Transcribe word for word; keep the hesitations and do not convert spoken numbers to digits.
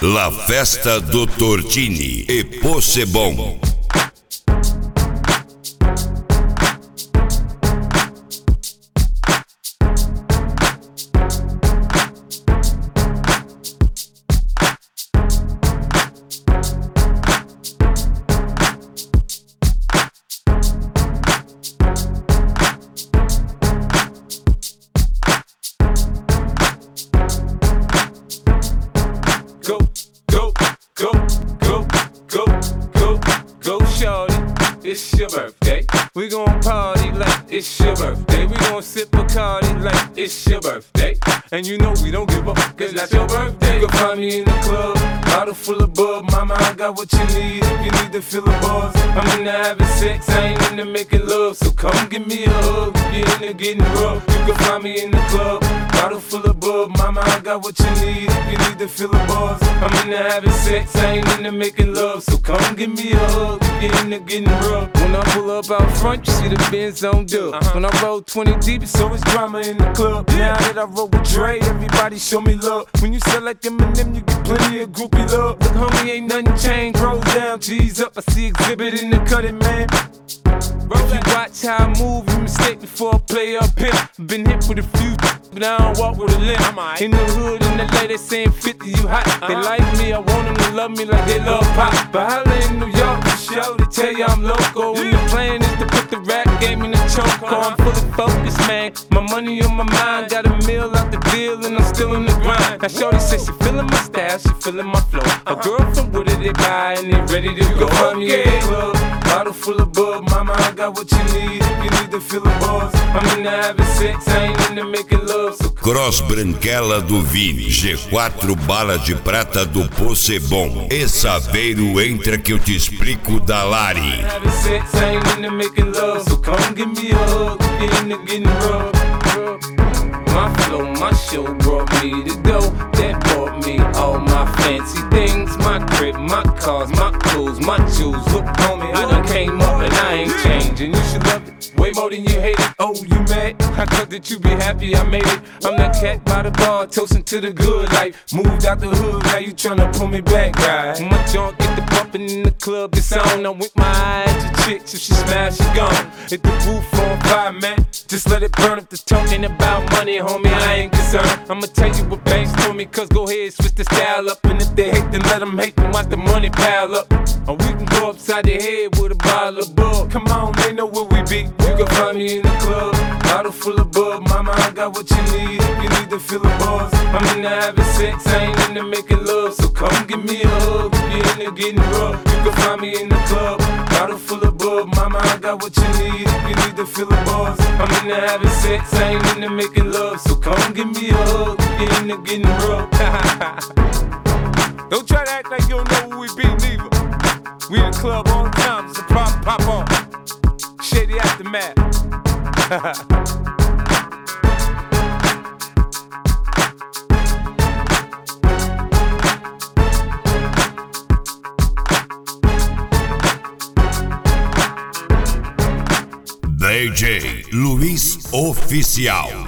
La Festa do Tortini e Possebon. Go, go, go, go, go, go, go, shorty. It's your birthday. We gon' party like it's your birthday. We gon' sip Bacardi like it's your birthday. And you know we don't give up, cause that's your birthday. You can find me in the club, bottle full of bub. Mama, I got what you need if you need to feel the buzz. I'm into having sex, I ain't into making love. So come give me a hug, if you're into getting rough. You can find me in the club, bottle full of bub. Mama, I got what you need if you need to feel the buzz. I'm into having sex, I ain't into making love. So come give me a hug, if you're into getting rough. When I pull up out front, you see the Benz on dub. Uh-huh. When I roll twenty deep, it's always drama in the club. Now that I roll with Dre, everybody show me love. When you sell like Eminem, you get plenty of groupie love. Look, homie, ain't nothing changed. Roll down, G's up. I see exhibit in the cutting, man. If you watch how I move, you mistake before I play up here. Been hit with a few, but I don't walk with a limp. In the hood, in the lady, they saying fifty, you hot. They like me, I want them to love me like they love pop. But holla in New York, for sure, they tell you I'm loco. When the plan is to put the rap game in the choke. I'm fully focused, man. My money on my mind, got a meal out the deal, and I'm still in the grind. Now shorty says she feeling my style, she feeling my flow. A girl from Wooded, they buy, and they ready to go. Find me in the club, bottle full of bub. Mama, I got what you need if you need to feel the buzz. I'm into having sex, I ain't into making love. So Cross Branquela do Vini, G quatro Bala de Prata do Possebon e Saveiro entra que eu te explico da Lari. Having sex, I ain't into making love. So come give me a hug, if you're into getting rough. My flow, my show brought me to go. That brought me all my fancy things. My crib, my cars, my clothes, my shoes. Look, homie, I done came up and I ain't changing. You should love it way more than you hate it. Oh, you mad? I thought that you be happy I made it. I'm that cat by the bar, toasting to the good life. Moved out the hood, now you tryna pull me back, guy. My junk get the bumpin' in the club, it's on. I'm with my eyes to chicks, if she smash, she gone. Hit the roof on fire, man. Just let it burn if the talking about money, homie, I ain't concerned. I'ma tell you what banks told me, cause go ahead, switch the style up. And if they hate, then let them hate, then watch the money pile up. Or we can go upside the head with a bottle of bug. Come on, they know where we be. You can find me in the club, bottle full of bub. Mama, I got what you need if you need to feel the buzz. I'm into having sex, I ain't into making love. So come give me a hug, if you're into getting rough. You can find me in the club, bottle full of bub. Mama, I got what you need if you need to feel the buzz. I'm into having sex, I ain't into making love. So come give me a hug, if you're into getting rough. Don't try to act like you don't know who we be, neither. We in the club all the time, it's a pop, pop on. Shady Aftermath. D J Luiz Oficial.